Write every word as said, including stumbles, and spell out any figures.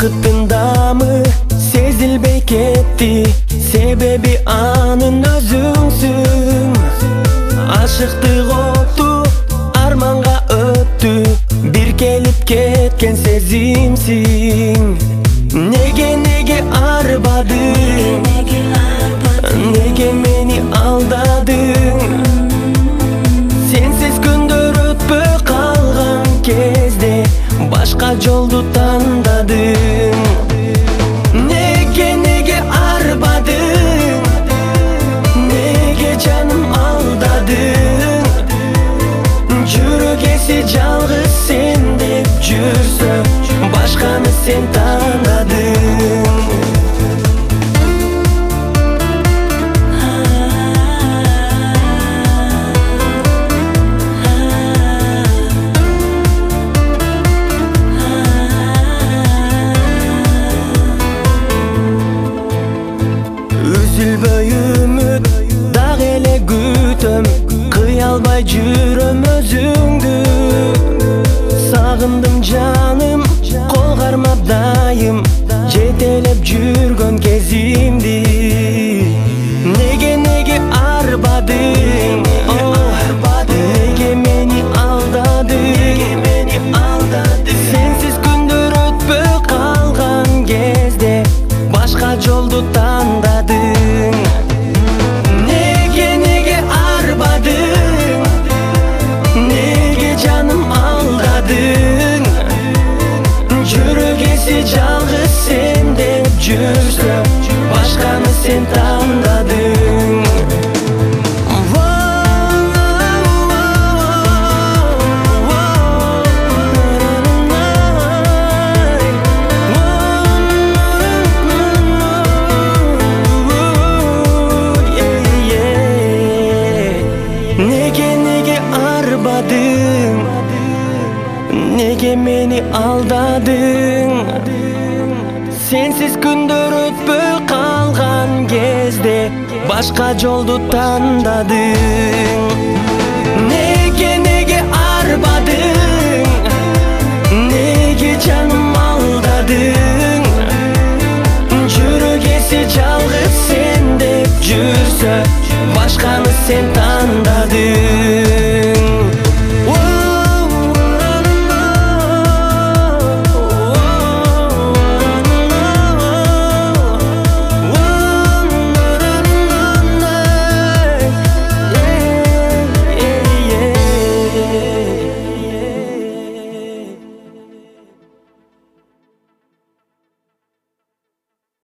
Vakıttın damı sezilbey ketти, sebebi anın özüңsүң. Aşıktı oldu, armanға öttü, bir kelip ketken sezimsiň. Nege nege arbadың, nege meni aldadың? Sensiz күндөр өтпөй калган кезде башка жолду тандадың. Неге неге арбадың, неге жаным алдадың? Жүрөк эси жалгыз сен деп жүрсө, башканы сен тандадың. Üzülбөй үмүт, дагы эле күтөм, кыя албай жүрөм өзүңдү. Сагындым жаным, кол кармап дайым, жетелеп жүргөн кезимди. Неге неге арбадың, неге мени алдадың? Сенсиз күндөр өтпөй калган кезде башка жолду тандадың. Неге неге арбадың, неге жаным алдадың? Жүрөк эси жалгыз сен деп жүрсө, башканы сен тандадың. Неге неге арбадың, неге мени алдадың? Сенсиз күндөр өтпөй калган кезде башка жолду тандадың. Неге неге арбадың, неге жаным алдадың? Жүрөк эси жалгыз сен деп жүрсө, башканы сен тандадың.